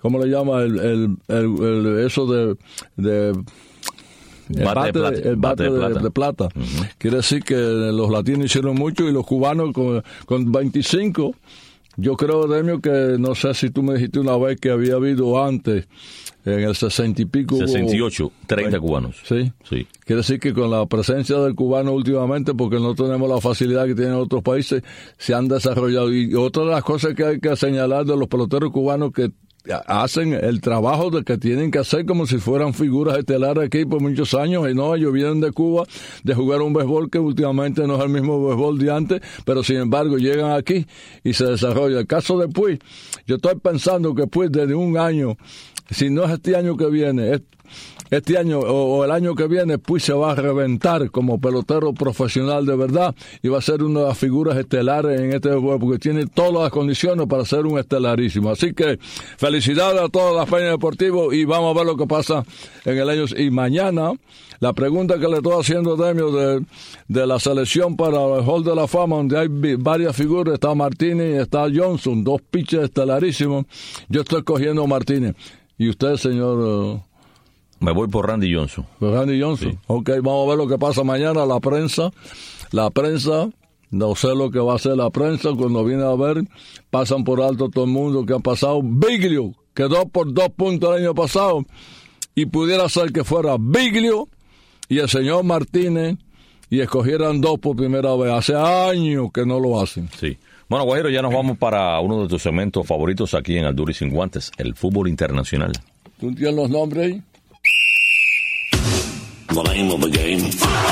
bate de plata. Uh-huh. Quiere decir que los latinos hicieron mucho, y los cubanos con 25. Yo creo, Demio, que no sé si tú me dijiste una vez que había habido antes, en el 60 y pico. 68, 30 cubanos. Sí. Quiere decir que con la presencia del cubano últimamente, porque no tenemos la facilidad que tienen otros países, se han desarrollado. Y otra de las cosas que hay que señalar de los peloteros cubanos, que hacen el trabajo de que tienen que hacer como si fueran figuras estelares aquí por muchos años, y no, ellos vienen de Cuba de jugar un béisbol que últimamente no es el mismo béisbol de antes, pero sin embargo llegan aquí y se desarrolla. El caso de Puig, yo estoy pensando que Puig desde un año, si no es este año que viene, este año o el año que viene, Puig se va a reventar como pelotero profesional de verdad, y va a ser una de las figuras estelares en este juego, porque tiene todas las condiciones para ser un estelarísimo. Así que felicidades a todas las peñas deportivas, y vamos a ver lo que pasa en el año. Y mañana, la pregunta que le estoy haciendo a Demio de la selección para el Hall de la Fama, donde hay varias figuras, está Martínez y está Johnson, 2 pitchers estelarísimos. Yo estoy cogiendo a Martínez. ¿Y usted, señor? Me voy por Randy Johnson. ¿Por Randy Johnson? Sí. Ok, vamos a ver lo que pasa mañana. La prensa, no sé lo que va a hacer la prensa cuando viene a ver. Pasan por alto todo el mundo que ha pasado. Biglio quedó por 2 puntos el año pasado, y pudiera ser que fuera Biglio y el señor Martínez, y escogieran 2 por primera vez. Hace años que no lo hacen. Sí. Bueno, Guajiro, ya nos vamos para uno de tus segmentos favoritos aquí en Al Duro y Sin Guantes, el fútbol internacional. ¿Tú tienes los nombres ahí? The name of the game.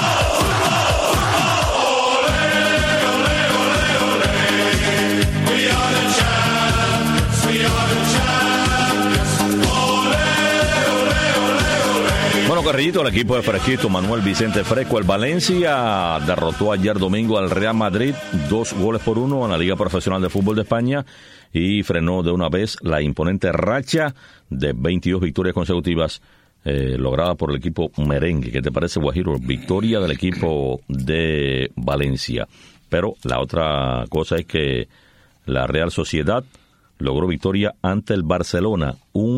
Bueno, Carrillito, el equipo de Fresquito, Manuel Vicente Fresco, el Valencia derrotó ayer domingo al Real Madrid 2-1 en la Liga Profesional de Fútbol de España y frenó de una vez la imponente racha de 22 victorias consecutivas lograda por el equipo merengue. ¿Qué te parece, Guajiro? Victoria del equipo de Valencia. Pero la otra cosa es que la Real Sociedad logró victoria ante el Barcelona,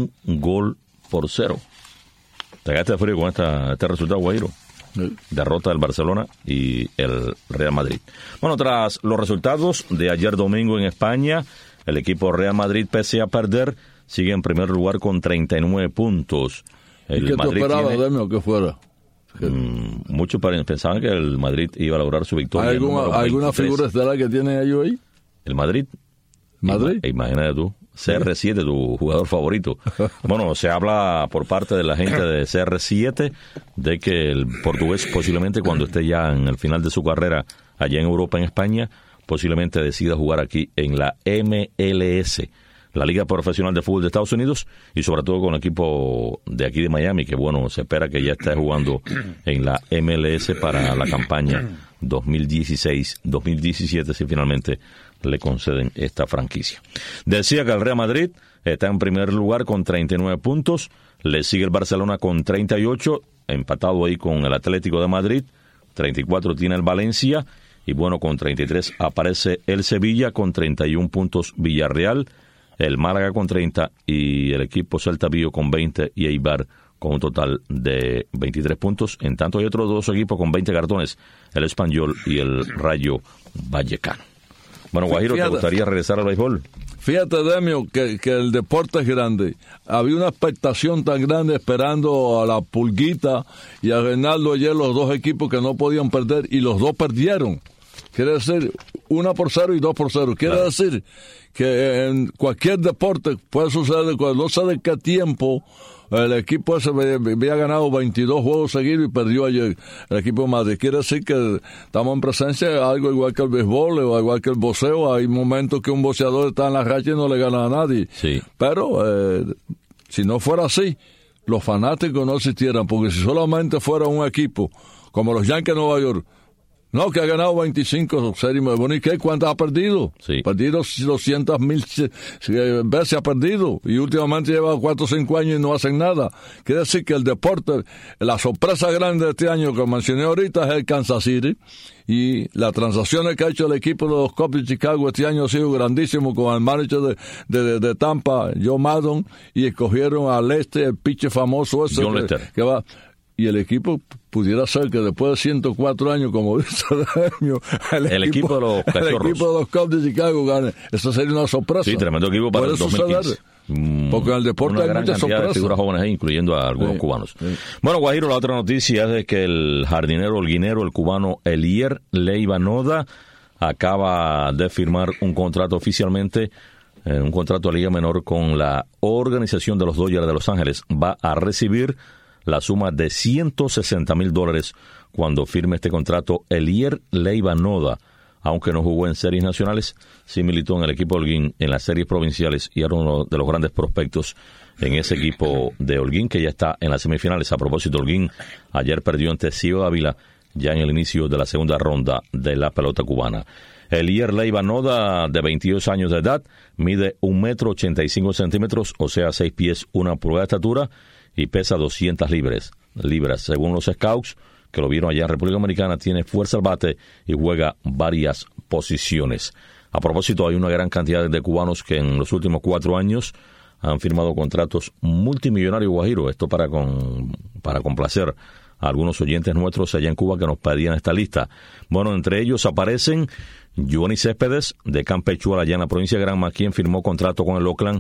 1-0. ¿Te quedaste de frío con este resultado, Guajiro? Sí. Derrota del Barcelona y el Real Madrid. Bueno, tras los resultados de ayer domingo en España, el equipo Real Madrid, pese a perder, sigue en primer lugar con 39 puntos. ¿Y qué te esperaba, Demio, que fuera? Muchos pensaban que el Madrid iba a lograr su victoria. ¿Hay alguna figura estelar que tiene ellos ahí? ¿El Madrid? ¿Madrid? Imagínate tú. CR7, tu jugador favorito. Bueno, se habla por parte de la gente de CR7 de que el portugués posiblemente cuando esté ya en el final de su carrera allá en Europa, en España, posiblemente decida jugar aquí en la MLS, la Liga Profesional de Fútbol de Estados Unidos, y sobre todo con el equipo de aquí de Miami, que bueno, se espera que ya esté jugando en la MLS para la campaña 2016-2017, si finalmente le conceden esta franquicia. Decía que el Real Madrid está en primer lugar con 39 puntos, le sigue el Barcelona con 38, empatado ahí con el Atlético de Madrid, 34 tiene el Valencia, y bueno, con 33 aparece el Sevilla, con 31 puntos Villarreal, el Málaga con 30 y el equipo Celta Vigo con 20 y Eibar con un total de 23 puntos. En tanto hay otros dos equipos con 20 cartones, el Español y el Rayo Vallecano. Bueno, Guajiro, ¿te gustaría regresar al béisbol? Fíjate, Demio, que el deporte es grande. Había una expectación tan grande esperando a la Pulguita y a Reinaldo ayer, los dos equipos que no podían perder, y los dos perdieron. Quiere decir 1-0 y 2-0. Quiere decir que en cualquier deporte puede suceder, cuando no sé de qué tiempo el equipo ese había ganado 22 juegos seguidos y perdió ayer el equipo de Madrid. Quiere decir que estamos en presencia de algo igual que el béisbol o igual que el boxeo. Hay momentos que un boxeador está en la racha y no le gana a nadie. Sí. Pero si no fuera así, los fanáticos no existieran, porque si solamente fuera un equipo como los Yankees de Nueva York, no, que ha ganado 25 series, bueno, ¿y qué? ¿Cuántas ha perdido? Sí. Perdido 200,000 veces, ha perdido, y últimamente lleva 4 o 5 años y no hacen nada. Quiere decir que el deporte, la sorpresa grande de este año que mencioné ahorita es el Kansas City, y las transacciones que ha hecho el equipo de los Cubs de Chicago este año ha sido grandísimo con el manager de Tampa, Joe Maddon, y escogieron al el pitcher famoso ese que va. Y el equipo pudiera ser que después de 104 años, como dice el equipo de los Cachorros, el equipo de los Cubs de Chicago gane. Eso sería una sorpresa. Sí, tremendo equipo para el 2015. Porque en el deporte hay muchas sorpresas. De figuras jóvenes ahí, incluyendo a algunos cubanos. Sí. Bueno, Guajiro, la otra noticia es de que el jardinero holguinero, el cubano Elier Leiva Noda, acaba de firmar un contrato oficialmente, un contrato de liga menor con la organización de los Dodgers de Los Ángeles. Va a recibir la suma de $160,000 cuando firme este contrato. Elier Leiva Noda, aunque no jugó en series nacionales, sí militó en el equipo Holguín en las series provinciales y era uno de los grandes prospectos en ese equipo de Holguín, que ya está en las semifinales. A propósito, Holguín ayer perdió ante Ciudad Ávila ya en el inicio de la segunda ronda de la pelota cubana. Elier Leiva Noda, de 22 años de edad, mide 1,85 m, o sea 6 pies 1 pulgada de estatura, y pesa 200 libras. Según los scouts que lo vieron allá en República Dominicana, tiene fuerza al bate y juega varias posiciones. A propósito, hay una gran cantidad de cubanos que en los últimos 4 años han firmado contratos multimillonarios, Guajiro. Esto para complacer a algunos oyentes nuestros allá en Cuba que nos pedían esta lista. Bueno, entre ellos aparecen Johnny Céspedes, de Campechuela, allá en la provincia de Granma, quien firmó contrato con el Oakland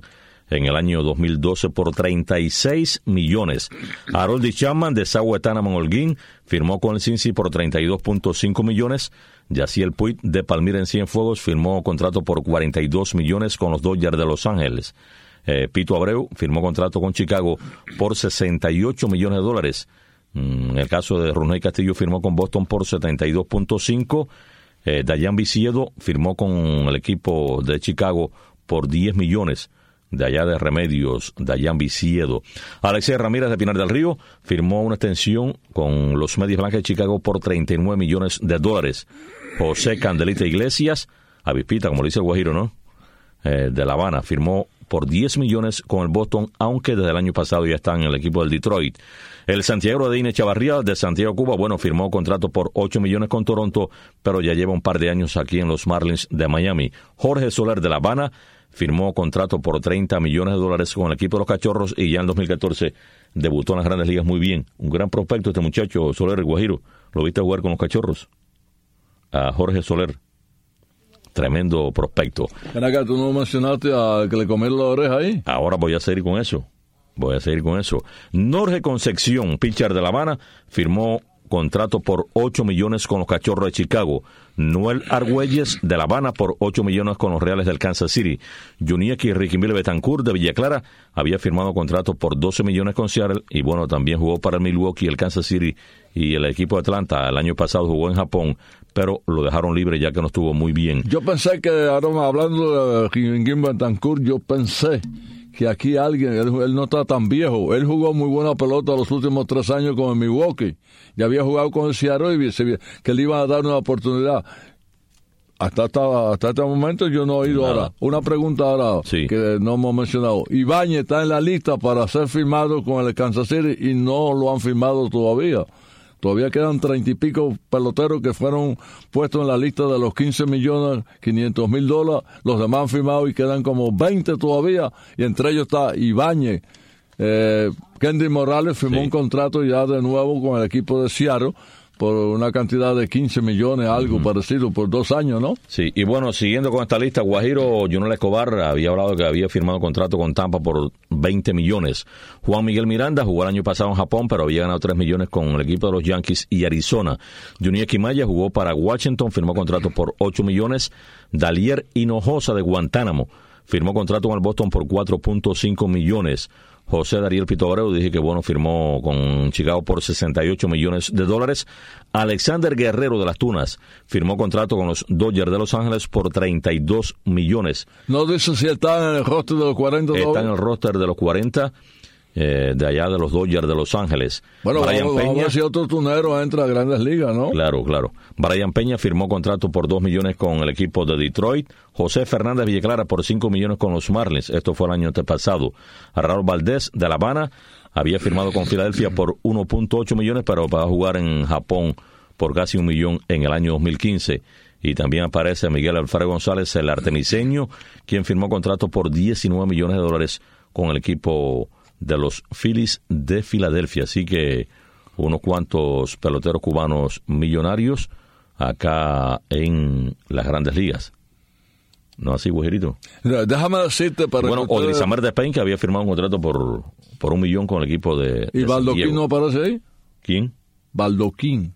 en el año 2012 por 36 millones. Harold Chapman de Sauetana Holguín firmó con el Cincy por 32.5 millones. Yaciel Puig de Palmira en Cienfuegos firmó contrato por 42 millones con los Dodgers de Los Ángeles. Pito Abreu firmó contrato con Chicago por 68 millones de dólares. En el caso de Ronald Castillo firmó con Boston por 72.5. Dayan Viciedo firmó con el equipo de Chicago por 10 millones. De allá de Remedios, Dayan Viciedo. Alexei Ramírez de Pinar del Río firmó una extensión con los Medias Blancas de Chicago por 39 millones de dólares. José Candelita Iglesias, avispita, como le dice el Guajiro, ¿no? De La Habana, firmó por 10 millones con el Boston, aunque desde el año pasado ya está en el equipo del Detroit. El Santiago de Ine Chavarría, de Santiago, Cuba, firmó contrato por 8 millones con Toronto, pero ya lleva un par de años aquí en los Marlins de Miami. Jorge Soler de La Habana firmó contrato por 30 millones de dólares con el equipo de los Cachorros y ya en 2014 debutó en las Grandes Ligas muy bien. Un gran prospecto este muchacho, Soler, Guajiro. ¿Lo viste jugar con los Cachorros? A Jorge Soler. Tremendo prospecto. Ven acá, ¿tú no mencionaste a que le comieron la oreja ahí? Ahora voy a seguir con eso. Norge Concepción, pitcher de La Habana, firmó contrato por 8 millones con los Cachorros de Chicago. Noel Argüelles de La Habana por 8 millones con los Reales del Kansas City. Junieki Riquimil Betancourt de Villa Clara había firmado contrato por 12 millones con Seattle y también jugó para el Milwaukee, el Kansas City y el equipo de Atlanta. El año pasado jugó en Japón, pero lo dejaron libre ya que no estuvo muy bien. Yo pensé que, ahora hablando de Riquimil Betancourt, yo pensé que aquí alguien, él no está tan viejo, él jugó muy buena pelota los últimos 3 años con el Milwaukee, ya había jugado con el Seattle y que le iban a dar una oportunidad. Hasta este momento yo no he oído ahora. Una pregunta ahora que no hemos mencionado. Ibáñez está en la lista para ser firmado con el Kansas City y no lo han firmado todavía. Todavía quedan 30 y pico peloteros que fueron puestos en la lista de los 15.500.000 dólares. Los demás han firmado y quedan como 20 todavía. Y entre ellos está Ibáñez. Kendy Morales firmó un contrato ya de nuevo con el equipo de Seattle por una cantidad de 15 millones, algo parecido, por 2 años, ¿no? Sí, y siguiendo con esta lista, Guajiro Junel Escobar había hablado que había firmado contrato con Tampa por 20 millones. Juan Miguel Miranda jugó el año pasado en Japón, pero había ganado 3 millones con el equipo de los Yankees y Arizona. Junieki Maya jugó para Washington, firmó contrato por 8 millones. Dalier Hinojosa de Guantánamo firmó contrato con el Boston por 4.5 millones. José Dariel Pito Abreu, dije que firmó con Chicago por 68 millones de dólares. Alexander Guerrero de las Tunas firmó contrato con los Dodgers de Los Ángeles por 32 millones. No dice si está en el roster de los 40. Está en el roster de los 40 de allá de los Dodgers de Los Ángeles. Bueno, vamos a ver si otro tunero entra a Grandes Ligas, ¿no? Claro. Brian Peña firmó contrato por 2 millones con el equipo de Detroit. José Fernández Villeclara por 5 millones con los Marlins. Esto fue el año antepasado. Raúl Valdés de La Habana había firmado con Filadelfia por 1.8 millones, pero va a jugar en Japón por casi 1 millón en el año 2015. Y también aparece Miguel Alfredo González, el artemiseño, quien firmó contrato por 19 millones de dólares con el equipo de los Phillies de Filadelfia. Así que unos cuantos peloteros cubanos millonarios acá en las Grandes Ligas. ¿No así, Guajirito? Déjame decirte para Odrizamer de Spain, que había firmado un contrato por 1 millón con el equipo de ¿Y Baldoquín no aparece ahí? ¿Quién? Baldoquín.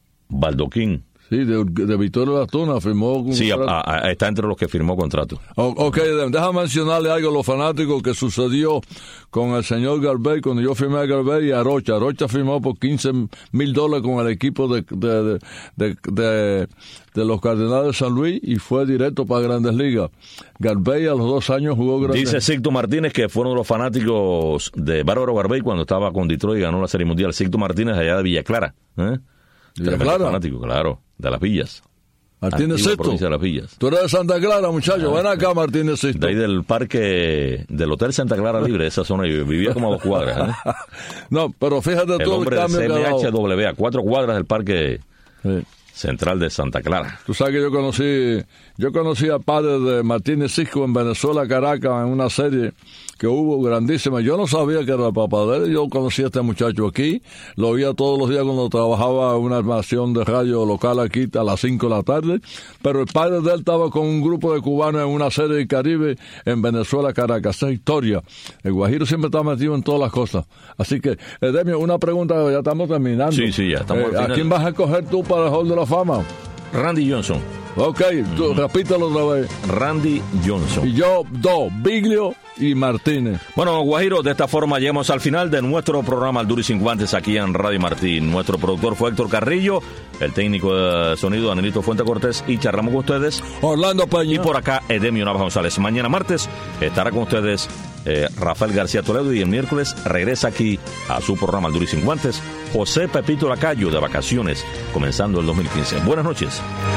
Sí, de Victoria de las Tunas firmó. Sí, está entre los que firmó contrato. Ok, déjame mencionarle algo a los fanáticos que sucedió con el señor Garvey, cuando yo firmé a Garvey y a Rocha. Rocha firmó por $15,000 con el equipo de los Cardenales de San Luis y fue directo para Grandes Ligas. Garvey a los 2 años jugó Grandes Ligas. Dice Sixto Martínez que fue uno de los fanáticos de Bárbaro Garvey cuando estaba con Detroit y ganó la Serie Mundial. Sixto Martínez allá de Villa Clara. Tremendo fanático, claro, de Las Villas. Martínez Sisto. De Las Villas. Tú eres de Santa Clara, muchacho. Ven acá, Martínez Sisto. De ahí del parque, del Hotel Santa Clara Libre, esa zona, yo vivía como a 2 cuadras. No, pero fíjate el tú hombre el cambio de CMHW, a 4 cuadras del parque Central de Santa Clara. Tú sabes que yo conocí a padre de Martínez Cisco en Venezuela, Caracas, en una serie que hubo grandísima. Yo no sabía que era el papá de él. Yo conocí a este muchacho aquí, lo oía todos los días cuando trabajaba en una estación de radio local aquí a las 5 de la tarde, pero el padre de él estaba con un grupo de cubanos en una serie del Caribe en Venezuela, Caracas. Esa historia. El Guajiro siempre está metido en todas las cosas. Así que, Edemio, una pregunta, ya estamos terminando. Sí, ya estamos ¿A quién vas a escoger tú para el Hall de la Fama? Randy Johnson. Ok, tú, repítelo otra vez. Randy Johnson. Y yo, Biglio y Martínez. Bueno, Guajiro, de esta forma llegamos al final de nuestro programa Al Duro y Sin Guantes aquí en Radio Martí. Nuestro productor fue Héctor Carrillo, el técnico de sonido Anelito Fuente Cortés, y charlamos con ustedes Orlando Peña. Y por acá, Edemio Navas González. Mañana martes estará con ustedes Rafael García Toledo, y el miércoles regresa aquí a su programa Al Duro y Sin Guantes José Pepito Lacayo, de vacaciones, comenzando el 2015. Buenas noches.